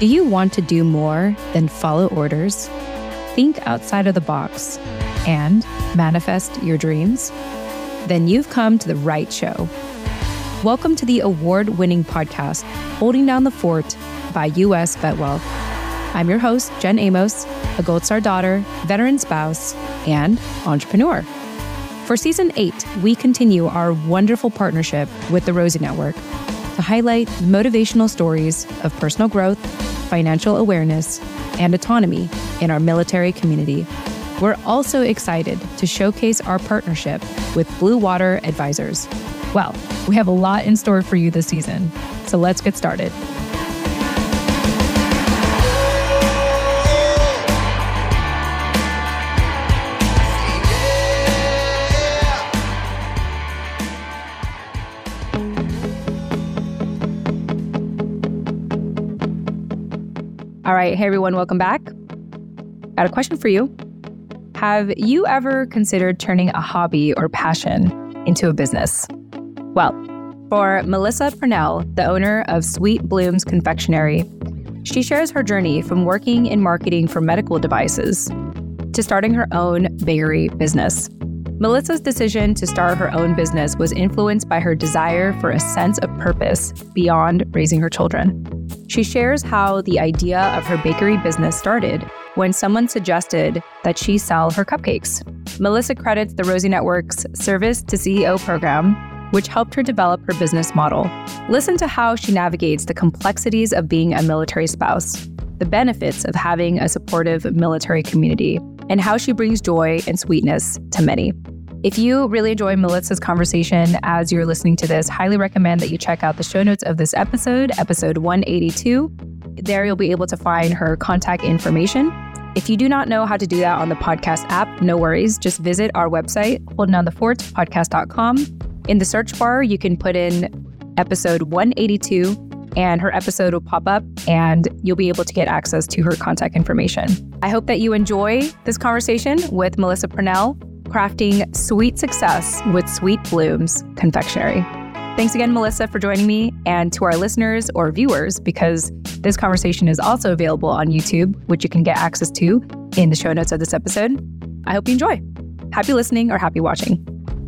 Do you want to do more than follow orders? Think outside of the box and manifest your dreams? Then you've come to the right show. Welcome to the award-winning podcast, Holding Down the Fort by U.S. Vet Wealth. I'm your host, Jen Amos, a Gold Star daughter, veteran spouse, and entrepreneur. For Season 8, we continue our wonderful partnership with the Rosie Network to highlight motivational stories of personal growth, financial awareness, and autonomy in our military community. We're also excited to showcase our partnership with Blue Water Advisors. Well, we have a lot in store for you this season, so let's get started. All right. Hey, everyone. Welcome back. Got a question for you. Have you ever considered turning a hobby or passion into a business? Well, for Melissa Purnell, the owner of Sweet Blooms Confectionery, she shares her journey from working in marketing for medical devices to starting her own bakery business. Melissa's decision to start her own business was influenced by her desire for a sense of purpose beyond raising her children. She shares how the idea of her bakery business started when someone suggested that she sell her cupcakes. Melissa credits the Rosie Network's Service to CEO program, which helped her develop her business model. Listen to how she navigates the complexities of being a military spouse, the benefits of having a supportive military community, and how she brings joy and sweetness to many. If you really enjoy Melissa's conversation as you're listening to this, highly recommend that you check out the show notes of this episode 182. There you'll be able to find her contact information. If you do not know how to do that on the podcast app, no worries. Just visit our website, holdingdownthefortpodcast.com. In the search bar, you can put in episode 182 and her episode will pop up and you'll be able to get access to her contact information. I hope that you enjoy this conversation with Melissa Purnell, crafting sweet success with Sweet Blooms Confectionery. Thanks again, Melissa, for joining me, and to our listeners or viewers, because this conversation is also available on YouTube, which you can get access to in the show notes of this episode. I hope you enjoy. Happy listening or happy watching.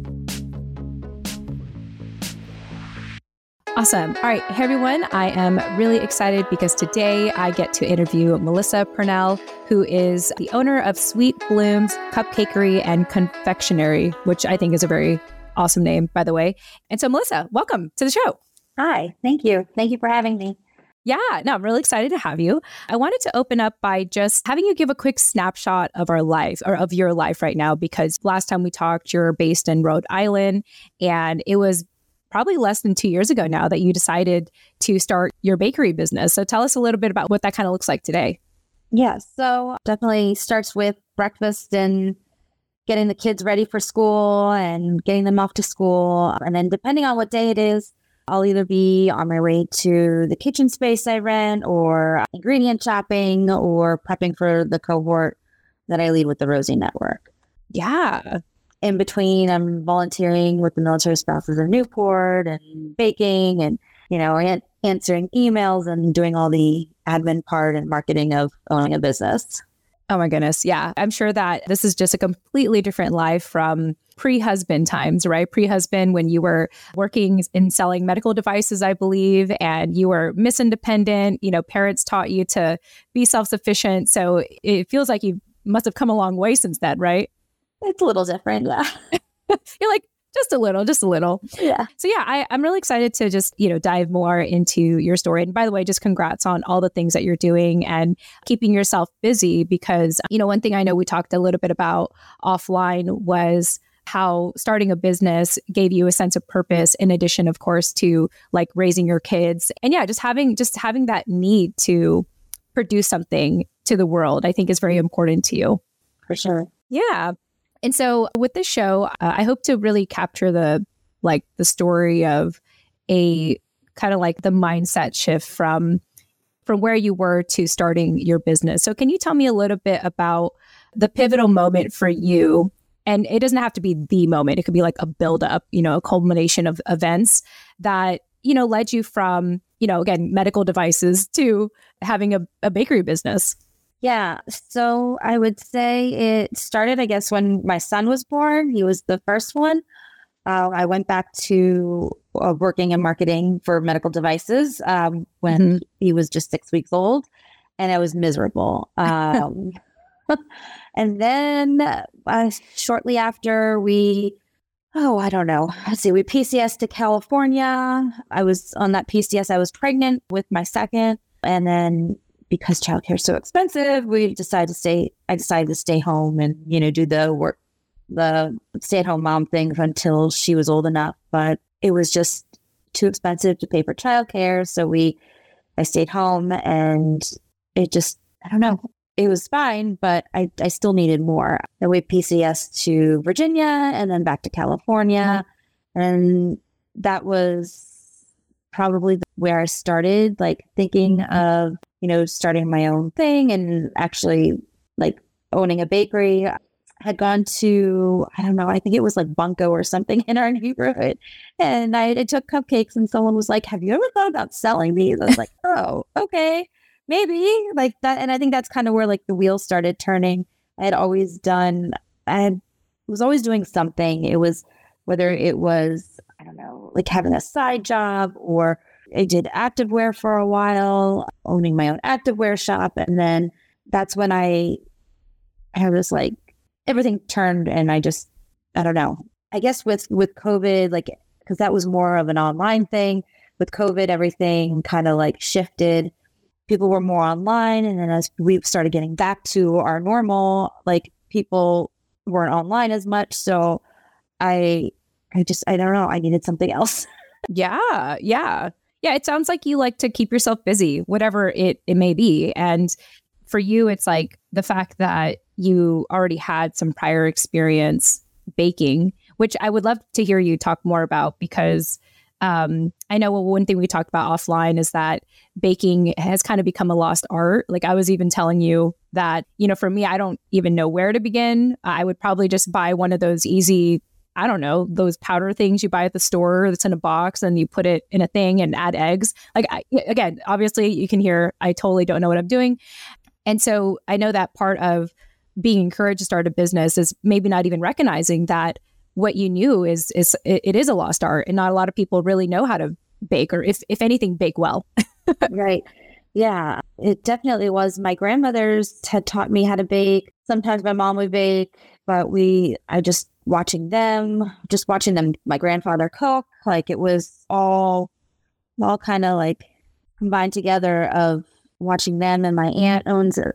Awesome. All right. Hey, everyone. I am really excited because today I get to interview Melissa Purnell, who is the owner of Sweet Blooms Cupcakery and Confectionery, which I think is a very awesome name, by the way. And so, Melissa, welcome to the show. Hi. Thank you. Thank you for having me. Yeah, no, I'm really excited to have you. I wanted to open up by just having you give a quick snapshot of our life or of your life right now, because last time we talked, you're based in Rhode Island, and it was probably less than 2 years ago now that you decided to start your bakery business. So tell us a little bit about what that kind of looks like today. Yeah, so definitely starts with breakfast and getting the kids ready for school and getting them off to school. And then depending on what day it is, I'll either be on my way to the kitchen space I rent or ingredient shopping or prepping for the cohort that I lead with the Rosie Network. Yeah. In between, I'm volunteering with the Military Spouses of Newport and baking and, answering emails and doing all the admin part and marketing of owning a business. Oh my goodness. Yeah. I'm sure that this is just a completely different life from pre-husband times, right? Pre-husband, when you were working in selling medical devices, I believe, and you were Miss Independent, parents taught you to be self-sufficient. So it feels like you must have come a long way since then, right? It's a little different, yeah. You're like, just a little. Yeah. So yeah, I'm really excited to just, dive more into your story. And by the way, just congrats on all the things that you're doing and keeping yourself busy, because, one thing I know we talked a little bit about offline was how starting a business gave you a sense of purpose, in addition, of course, to like raising your kids. And yeah, just having that need to produce something to the world, I think is very important to you. For sure. Yeah. And so with this show, I hope to really capture the story of a kind of like the mindset shift from where you were to starting your business. So can you tell me a little bit about the pivotal moment for you And it doesn't have to be the moment. It could be like a buildup, a culmination of events that, led you from, again, medical devices to having a bakery business? Yeah. So I would say it started, I guess, when my son was born. He was the first one. I went back to working in marketing for medical devices when he was just 6 weeks old, and I was miserable. And then shortly after I don't know. Let's see, we PCS to California. I was on that PCS. I was pregnant with my second. And then because childcare is so expensive, I decided to stay home and, do the stay-at-home mom thing until she was old enough. But it was just too expensive to pay for childcare. So I stayed home, and it just, I don't know. It was fine, but I still needed more. Then we PCS to Virginia and then back to California. And that was probably where I started thinking of, starting my own thing and actually owning a bakery. I had gone to, I don't know, I think it was Bunko or something in our neighborhood. And I took cupcakes, and someone was like, have you ever thought about selling these? I was like, oh, okay. Maybe that. And I think that's kind of where the wheels started turning. I was always doing something. It was, whether it was, I don't know, having a side job, or I did activewear for a while, owning my own activewear shop. And then that's when I was everything turned, and I don't know. I guess with COVID, because that was more of an online thing. With COVID, everything kind of shifted. People were more online. And then as we started getting back to our normal, people weren't online as much. So I don't know. I needed something else. Yeah. Yeah. Yeah. It sounds like you like to keep yourself busy, whatever it may be. And for you, it's the fact that you already had some prior experience baking, which I would love to hear you talk more about, because I know one thing we talked about offline is that baking has kind of become a lost art. I was even telling you that, for me, I don't even know where to begin. I would probably just buy one of those easy, I don't know, those powder things you buy at the store that's in a box, and you put it in a thing and add eggs. Again, obviously you can hear, I totally don't know what I'm doing. And so I know that part of being encouraged to start a business is maybe not even recognizing that what you knew is a lost art, and not a lot of people really know how to bake, or if anything, bake well. Right. Yeah, it definitely was. My grandmothers had taught me how to bake. Sometimes my mom would bake, but watching them, my grandfather cook, it was all kind of combined together of watching them. And my aunt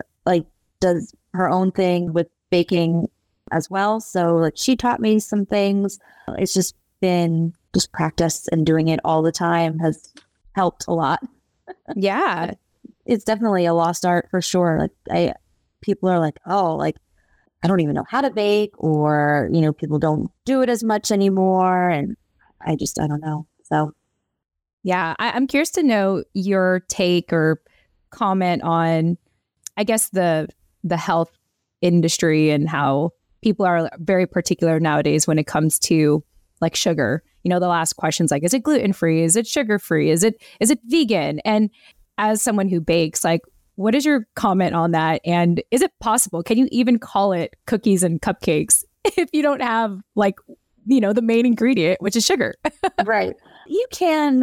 does her own thing with baking as well. So she taught me some things. It's just been practice, and doing it all the time has helped a lot. Yeah. It's definitely a lost art for sure. People are I don't even know how to bake, or, people don't do it as much anymore. And I don't know. So. Yeah. I'm curious to know your take or comment on, I guess, the health industry, and how people are very particular nowadays when it comes to sugar. The last question's is it gluten-free? Is it sugar-free? Is it vegan? And as someone who bakes, what is your comment on that? And is it possible? Can you even call it cookies and cupcakes if you don't have the main ingredient, which is sugar? Right. You can.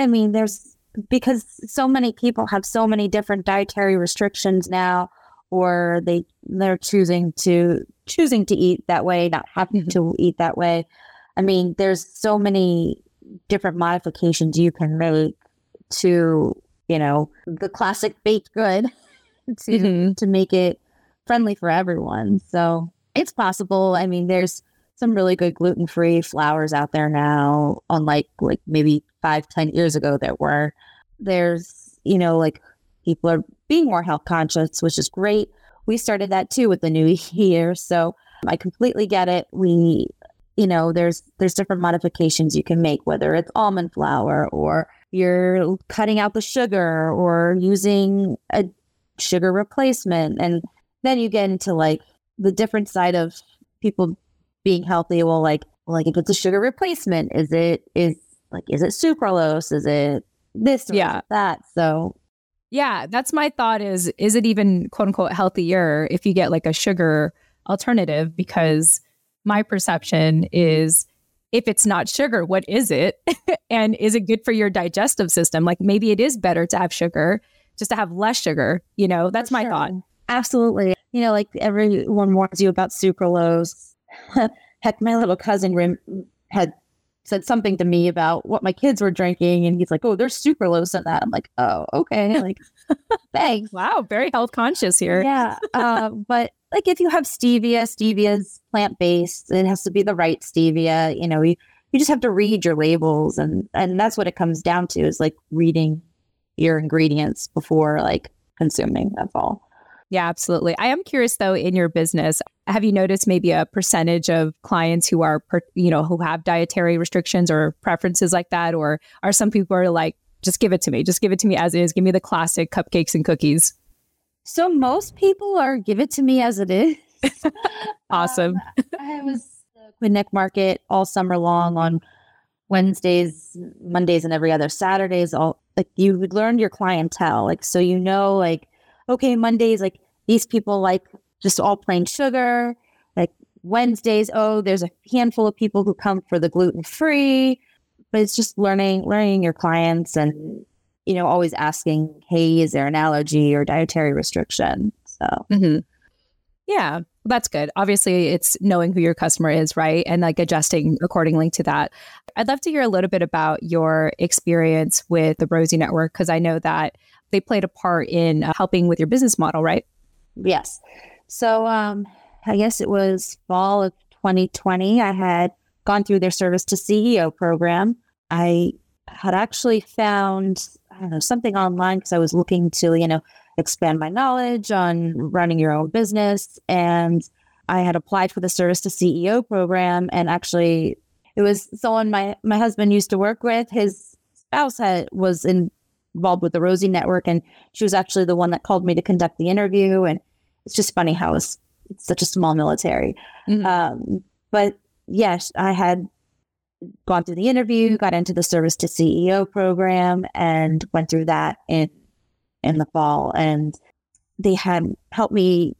Because so many people have so many different dietary restrictions now, or they're choosing to eat that way, not having to eat that way. There's so many different modifications you can make to, the classic baked good to make it friendly for everyone. So it's possible. There's some really good gluten-free flours out there now, unlike maybe 5-10 years ago there's people are being more health conscious, which is great. We started that too with the new year. So I completely get it. There's different modifications you can make, whether it's almond flour, or you're cutting out the sugar, or using a sugar replacement. And then you get into the different side of people being healthy. Well, if it's a sugar replacement, is it sucralose? Is it this or is it that? So yeah, that's my thought is it even quote unquote healthier if you get like a sugar alternative? Because my perception is if it's not sugar, what is it? And is it good for your digestive system? Like maybe it is better to have sugar, just to have less sugar. That's my thought. Absolutely. Like everyone warns you about sucralose. Heck, my little cousin had said something to me about what my kids were drinking. And he's like, oh, there's sucralose in that. I'm like, oh, okay. Like, thanks. Wow. Very health conscious here. Yeah. But like if you have stevia's plant-based. It has to be the right stevia. You just have to read your labels. And that's what it comes down to is like reading your ingredients before like consuming. That's all. Yeah, absolutely. I am curious though, in your business, have you noticed maybe a percentage of clients who are, who have dietary restrictions or preferences like that? Or are some people are like, just give it to me as is. Give me the classic cupcakes and cookies. So most people are give it to me as it is. Awesome. I was at the Quinnick Market all summer long on Wednesdays, Mondays, and every other Saturdays. All like you would learn your clientele. Like, so, like, okay, Mondays, like these people like just all plain sugar. Like Wednesdays, oh, there's a handful of people who come for the gluten-free. But it's just learning your clients and, always asking, hey, is there an allergy or dietary restriction? So, yeah, that's good. Obviously, it's knowing who your customer is, right? And like adjusting accordingly to that. I'd love to hear a little bit about your experience with the Rosie Network, because I know that they played a part in helping with your business model, right? Yes. So I guess it was fall of 2020. I had gone through their Service to CEO program. I had actually found, something online because I was looking to, expand my knowledge on running your own business. And I had applied for the Service to CEO program. And actually, it was someone my husband used to work with. His spouse was involved with the Rosie Network, and she was actually the one that called me to conduct the interview. And it's just funny how it's such a small military. But yes, I had gone through the interview, got into the Service to CEO program, and went through that in the fall. And they had helped me,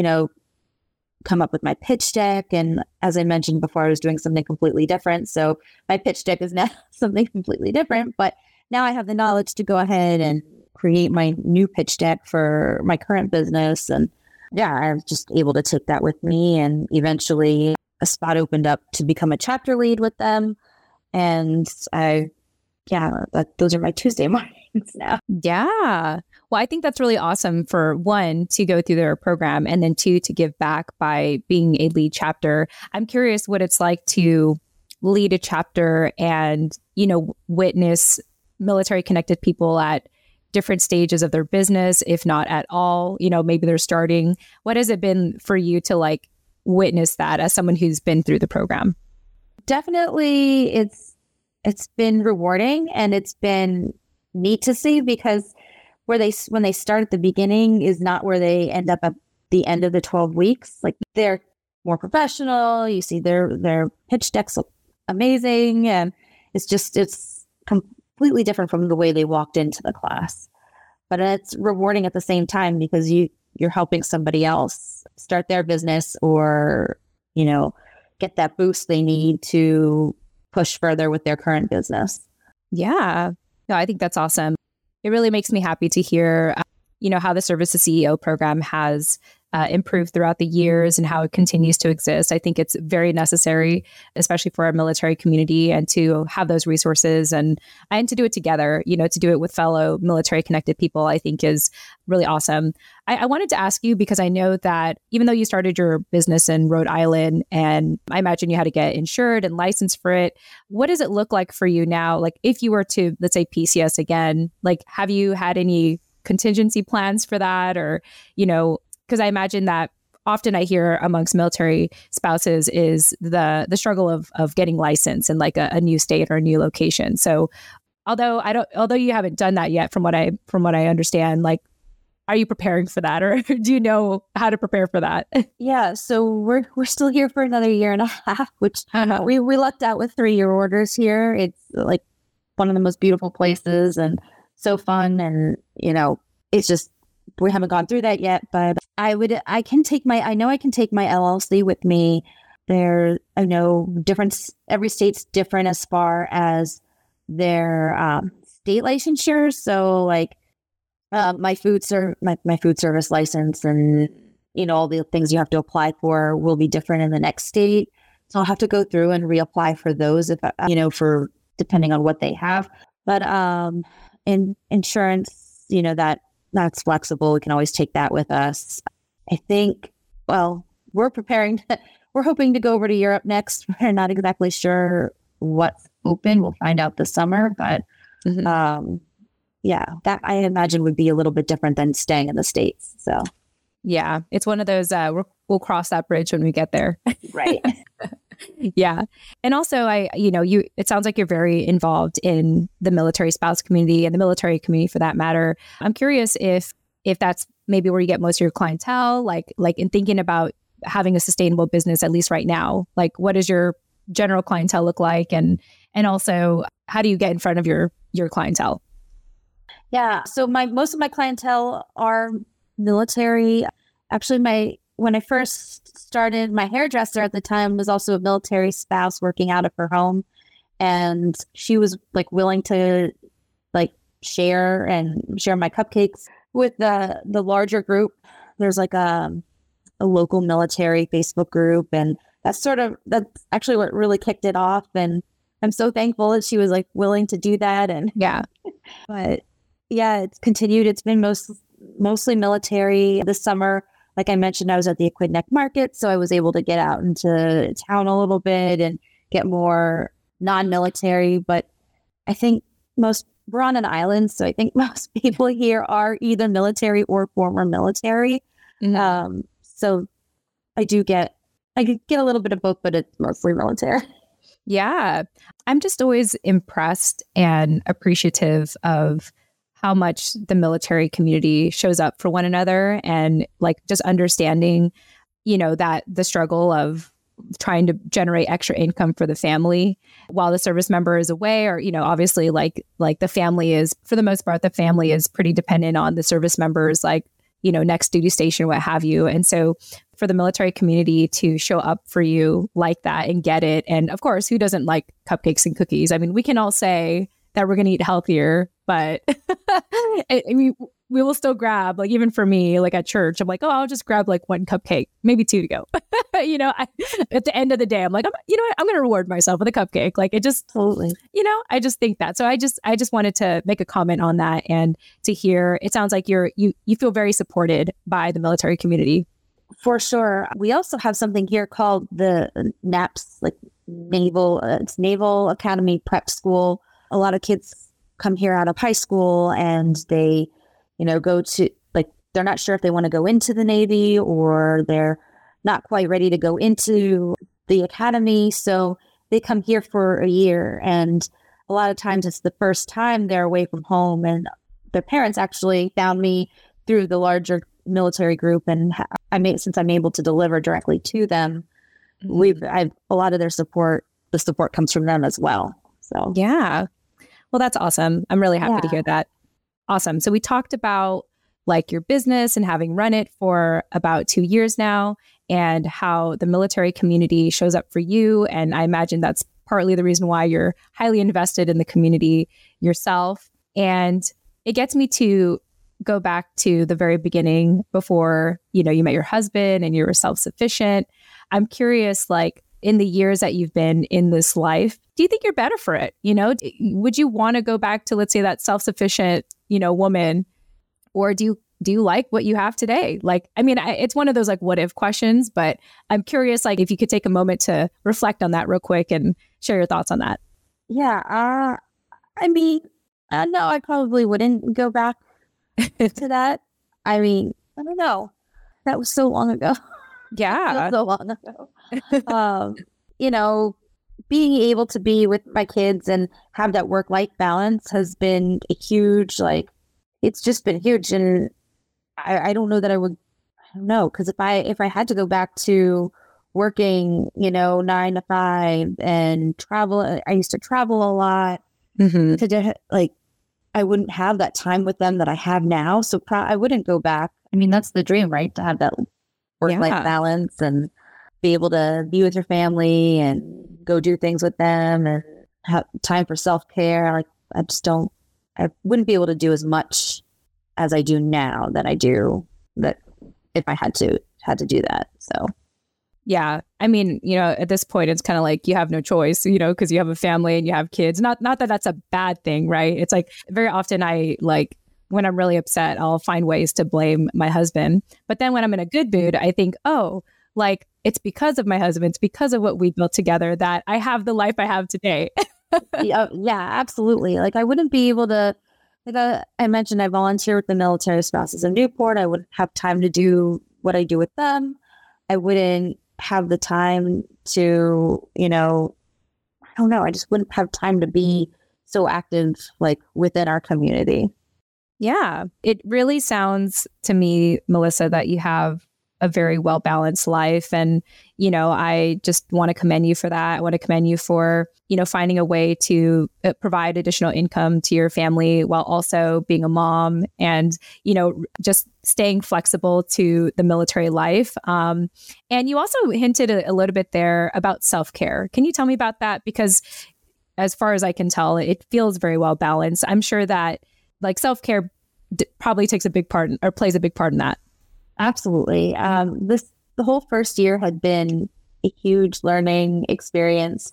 come up with my pitch deck. And as I mentioned before, I was doing something completely different. So my pitch deck is now something completely different. But now I have the knowledge to go ahead and create my new pitch deck for my current business. And yeah, I was just able to take that with me. And eventually a spot opened up to become a chapter lead with them. And those are my Tuesday mornings now. Yeah. Well, I think that's really awesome for one, to go through their program, and then two, to give back by being a lead chapter. I'm curious what it's like to lead a chapter and, witness military connected people at different stages of their business, if not at all. Maybe they're starting. What has it been for you to like witness that as someone who's been through the program? Definitely, it's been rewarding, and it's been neat to see, because when they start at the beginning is not where they end up at the end of the 12 weeks. Like they're more professional. You see their pitch decks look amazing, and it's completely different from the way they walked into the class. But it's rewarding at the same time, because you're helping somebody else start their business, or get that boost they need to push further with their current business. Yeah. No, I think that's awesome. It really makes me happy to hear, how the Service to CEO program has improved throughout the years and how it continues to exist. I think it's very necessary, especially for our military community, and to have those resources and to do it together, to do it with fellow military connected people, I think is really awesome. I wanted to ask you, because I know that even though you started your business in Rhode Island, and I imagine you had to get insured and licensed for it, what does it look like for you now? Like if you were to, let's say, PCS again, like have you had any contingency plans for that? Or, because I imagine that often I hear amongst military spouses is the struggle of getting licensed in like a new state or a new location. So although you haven't done that yet, from what I understand, like, are you preparing for that, or do you know how to prepare for that? Yeah, so we're still here for another year and a half, which we lucked out with 3-year orders here. It's like one of the most beautiful places and so fun. And, it's just, we haven't gone through that yet, but I know I can take my LLC with me. I know every state's different as far as their state licensure. So like my food service license and, all the things you have to apply for will be different in the next state. So I'll have to go through and reapply for those if, for depending on what they have. But in insurance, that's flexible. We can always take that with us. I think, well, we're hoping to go over to Europe next. We're not exactly sure what's open. We'll find out this summer, but that I imagine would be a little bit different than staying in the States. So yeah, it's one of those, we'll cross that bridge when we get there. Right. Yeah. And also it sounds like you're very involved in the military spouse community and the military community for that matter. I'm curious if that's maybe where you get most of your clientele, like in thinking about having a sustainable business, at least right now, like what does your general clientele look like? And also how do you get in front of your clientele? Yeah. So most of my clientele are military. Actually, when I first started, my hairdresser at the time was also a military spouse working out of her home. And she was like willing to like share my cupcakes with the larger group. There's like a local military Facebook group. And that's actually what really kicked it off. And I'm so thankful that she was like willing to do that. And yeah, but yeah, it's continued. It's been mostly military. This summer, like I mentioned, I was at the Aquidneck Market, so I was able to get out into town a little bit and get more non-military. But I think we're on an island, so I think most people here are either military or former military. Mm-hmm. So I get a little bit of both, but it's mostly military. Yeah, I'm just always impressed and appreciative of how much the military community shows up for one another, and like just understanding, that the struggle of trying to generate extra income for the family while the service member is away, or, obviously like the family is, for the most part, the family is pretty dependent on the service members, like, next duty station, what have you. And so for the military community to show up for you like that and get it. And of course, who doesn't like cupcakes and cookies? I mean, we can all say that we're going to eat healthier, but we will still grab, like, even for me, like at church, I'm like, oh, I'll just grab like one cupcake, maybe two to go. At the end of the day, I'm like, I'm going to reward myself with a cupcake. Like it just, totally, I just think that. So I just wanted to make a comment on that, and to hear, it sounds like you feel very supported by the military community. For sure. We also have something here called the NAPS, like it's Naval Academy Prep School. A lot of kids come here out of high school and they, go to, like, they're not sure if they want to go into the Navy, or they're not quite ready to go into the academy. So they come here for a year, and a lot of times it's the first time they're away from home, and their parents actually found me through the larger military group. And since I'm able to deliver directly to them, I've a lot of their support, the support comes from them as well. So yeah. Well, that's awesome. I'm really happy to hear that. Awesome. So we talked about like your business and having run it for about 2 years now, and how the military community shows up for you. And I imagine that's partly the reason why you're highly invested in the community yourself. And it gets me to go back to the very beginning before, you met your husband and you were self-sufficient. I'm curious, like, in the years that you've been in this life, do you think you're better for it? Would you want to go back to, let's say, that self-sufficient, woman, or do you like what you have today? Like, I mean, it's one of those like what if questions, but I'm curious, like, if you could take a moment to reflect on that real quick and share your thoughts on that. Yeah. I mean, no, I probably wouldn't go back to that. I mean, I don't know. That was so long ago. Yeah. So long ago. Being able to be with my kids and have that work-life balance has been a huge, it's just been huge. And I don't know that I don't know. Cause if I had to go back to working, 9 to 5 and travel, I used to travel a lot. Mm-hmm. like, I wouldn't have that time with them that I have now. So I wouldn't go back. I mean, that's the dream, right? To have that work-life balance and be able to be with your family and go do things with them and have time for self-care. Like, I wouldn't be able to do as much as I do now that I do that if I had to do that. So. Yeah. I mean, at this point, it's kind of like you have no choice, because you have a family and you have kids. Not that that's a bad thing, right? It's like very often when I'm really upset, I'll find ways to blame my husband. But then when I'm in a good mood, I think, it's because of my husband. It's because of what we built together that I have the life I have today. Yeah, absolutely. Like, I wouldn't be able to, I mentioned I volunteer with the Military Spouses of Newport. I wouldn't have time to do what I do with them. I wouldn't have the time to, I don't know. I just wouldn't have time to be so active, like, within our community. Yeah. It really sounds to me, Melissa, that you have a very well-balanced life. And, I just want to commend you for that. I want to commend you for, finding a way to provide additional income to your family while also being a mom and, just staying flexible to the military life. And you also hinted a little bit there about self-care. Can you tell me about that? Because as far as I can tell, it feels very well balanced. I'm sure that self-care probably takes a big part or plays a big part in that. Absolutely. The whole first year had been a huge learning experience,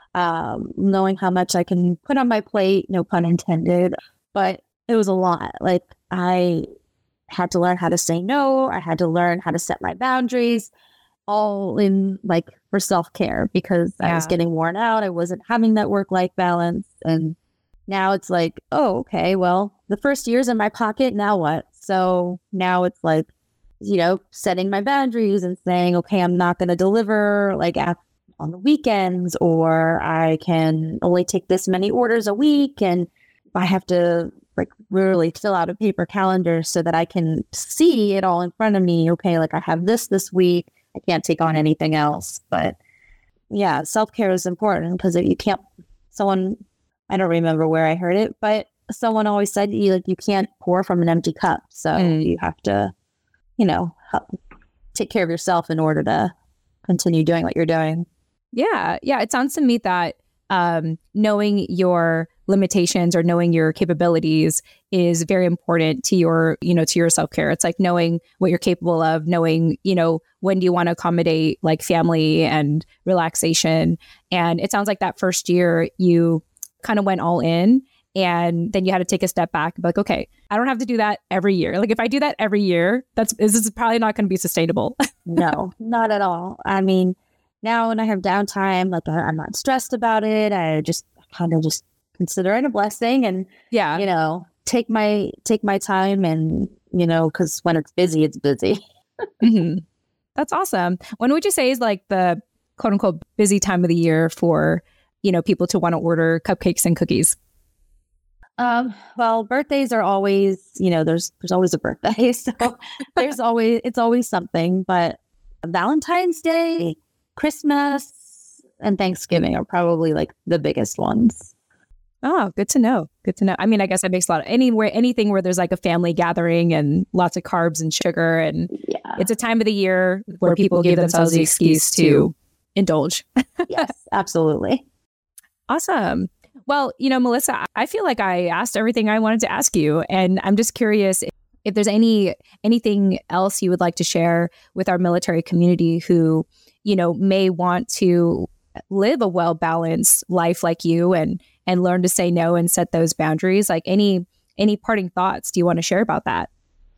knowing how much I can put on my plate, no pun intended, but it was a lot. Like, I had to learn how to say no. I had to learn how to set my boundaries, all in for self-care, because I was getting worn out. I wasn't having that work-life balance. And now it's like, oh, okay, well, the first year's in my pocket. Now what? So now it's like, setting my boundaries and saying, okay, I'm not going to deliver on the weekends, or I can only take this many orders a week. And I have to really fill out a paper calendar so that I can see it all in front of me. Okay, I have this week. I can't take on anything else. But yeah, self-care is important, because if you can't, I don't remember where I heard it, but someone always said you can't pour from an empty cup. So you have to, take care of yourself in order to continue doing what you're doing. Yeah. Yeah. It sounds to me that knowing your limitations or knowing your capabilities is very important to your, to your self-care. It's like knowing what you're capable of, knowing, when do you want to accommodate family and relaxation. And it sounds like that first year you kind of went all in. And then you had to take a step back and be like, okay, I don't have to do that every year. If I do that every year, this is probably not going to be sustainable. No, not at all. I mean, now when I have downtime, I'm not stressed about it. I just kind of just consider it a blessing and, take my time and, because when it's busy, it's busy. Mm-hmm. That's awesome. When would you say is the quote unquote busy time of the year for, people to want to order cupcakes and cookies? Well, birthdays are always, there's always a birthday. So it's always something, but Valentine's Day, Christmas, and Thanksgiving are probably the biggest ones. Oh, good to know. Good to know. I mean, I guess that makes a lot of anything where there's a family gathering and lots of carbs and sugar. And it's a time of the year where people give themselves the excuse to indulge. Yes, absolutely. Awesome. Well, Melissa, I feel like I asked everything I wanted to ask you, and I'm just curious if there's anything else you would like to share with our military community who, may want to live a well-balanced life like you and learn to say no and set those boundaries. Any parting thoughts do you want to share about that?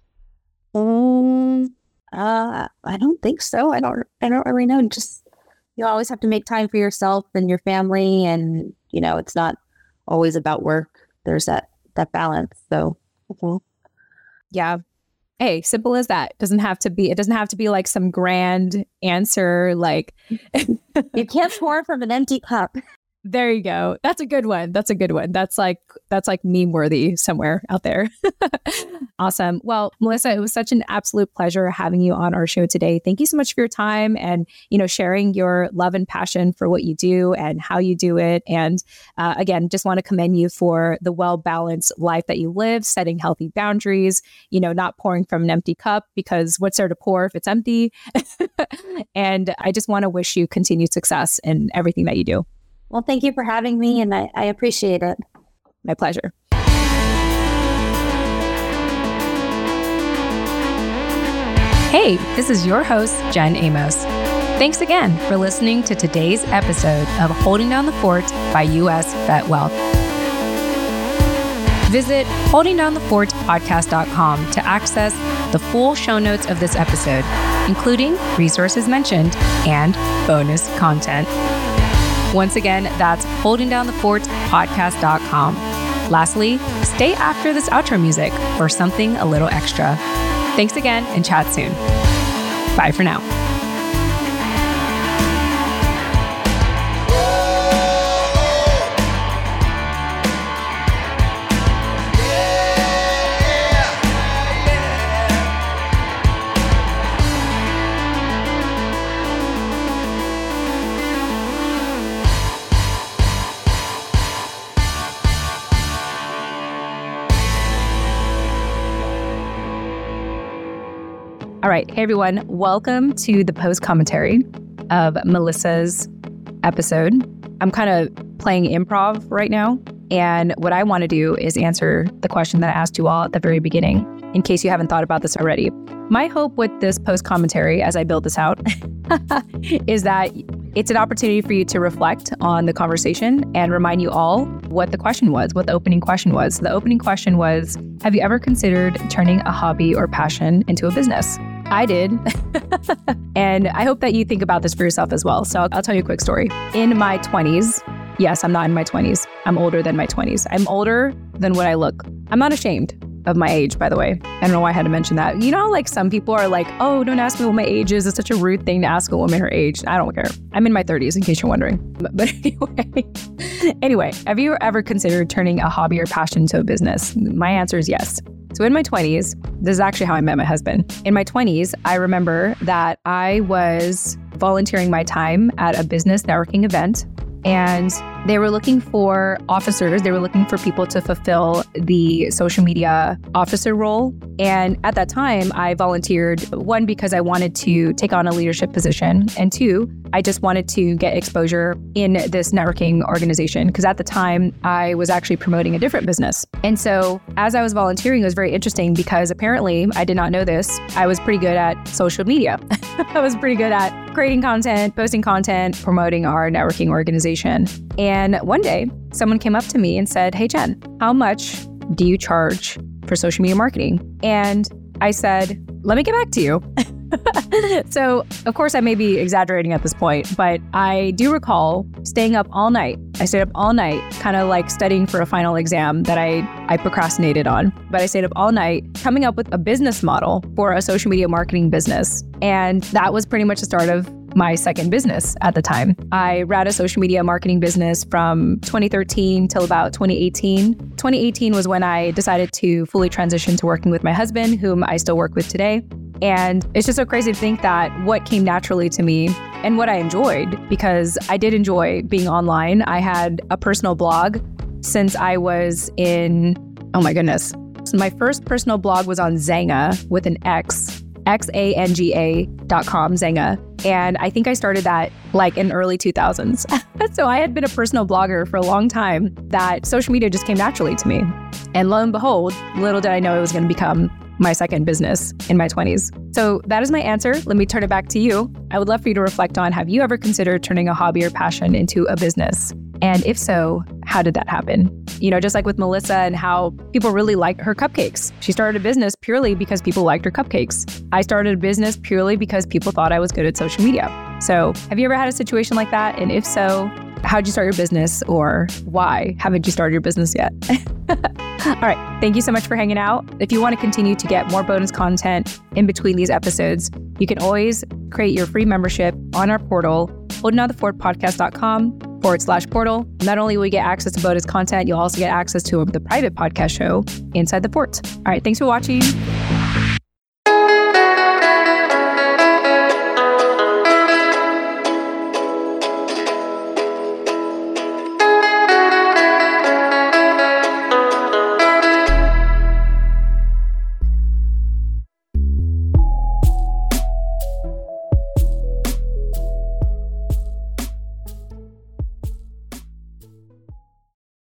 I don't think so. I don't really know. Just, you always have to make time for yourself and your family, and it's not always about work. There's that balance. So, yeah. Hey, simple as that. It doesn't have to be some grand answer. You can't pour from an empty cup. There you go. That's a good one. That's like meme worthy somewhere out there. Awesome. Well, Melissa, it was such an absolute pleasure having you on our show today. Thank you so much for your time and, sharing your love and passion for what you do and how you do it. And again, just want to commend you for the well-balanced life that you live, setting healthy boundaries, not pouring from an empty cup, because what's there to pour if it's empty? And I just want to wish you continued success in everything that you do. Well, thank you for having me, and I appreciate it. My pleasure. Hey, this is your host, Jen Amos. Thanks again for listening to today's episode of Holding Down the Fort by US Vet Wealth. Visit holdingdownthefortpodcast.com to access the full show notes of this episode, including resources mentioned and bonus content. Once again, that's holdingdownthefortpodcast.com. Lastly, stay after this outro music for something a little extra. Thanks again and chat soon. Bye for now. All right. Hey, everyone. Welcome to the post commentary of Melissa's episode. I'm kind of playing improv right now. And what I want to do is answer the question that I asked you all at the very beginning, in case you haven't thought about this already. My hope with this post commentary, as I build this out, is that it's an opportunity for you to reflect on the conversation and remind you all what the question was, what the opening question was. The opening question was, have you ever considered turning a hobby or passion into a business? I did. And I hope that you think about this for yourself as well. So I'll tell you a quick story. In my 20s, yes, I'm not in my 20s. I'm older than my 20s. I'm older than what I look. I'm not ashamed of my age, by the way. I don't know why I had to mention that. Like some people are like, oh, don't ask me what my age is. It's such a rude thing to ask a woman her age. I don't care. I'm in my 30s, in case you're wondering. But anyway, have you ever considered turning a hobby or passion into a business? My answer is yes. So in my 20s, this is actually how I met my husband. In my 20s, I remember that I was volunteering my time at a business networking event, and they were looking for officers. They were looking for people to fulfill the social media officer role. And at that time, I volunteered, one, because I wanted to take on a leadership position, and two, I just wanted to get exposure in this networking organization, because at the time, I was actually promoting a different business. And so as I was volunteering, it was very interesting because apparently, I did not know this, I was pretty good at social media. I was pretty good at creating content, posting content, promoting our networking organization. And one day, someone came up to me and said, hey, Jen, how much do you charge for social media marketing? And I said, let me get back to you. So, of course, I may be exaggerating at this point, but I do recall staying up all night. I stayed up all night, kind of like studying for a final exam that I procrastinated on. But I stayed up all night coming up with a business model for a social media marketing business. And that was pretty much the start of my second business at the time. I ran a social media marketing business from 2013 till about 2018. 2018 was when I decided to fully transition to working with my husband, whom I still work with today. And it's just so crazy to think that what came naturally to me and what I enjoyed, because I did enjoy being online. I had a personal blog since I was in, oh my goodness. So my first personal blog was on Xanga with an X, Xanga.com, Xanga. And I think I started that like in early 2000s. So I had been a personal blogger for a long time that social media just came naturally to me. And lo and behold, little did I know it was going to become my second business in my 20s. So that is my answer. Let me turn it back to you. I would love for you to reflect on, have you ever considered turning a hobby or passion into a business? And if so, how did that happen? Just like with Melissa and how people really liked her cupcakes. She started a business purely because people liked her cupcakes. I started a business purely because people thought I was good at social media. So have you ever had a situation like that? And if so, how'd you start your business, or why haven't you started your business yet? All right. Thank you so much for hanging out. If you want to continue to get more bonus content in between these episodes, you can always create your free membership on our portal, holdingdownthefortpodcast.com. fort.com/portal. Not only will you get access to Boda's content, you'll also get access to the private podcast show, Inside the Fort. All right, thanks for watching.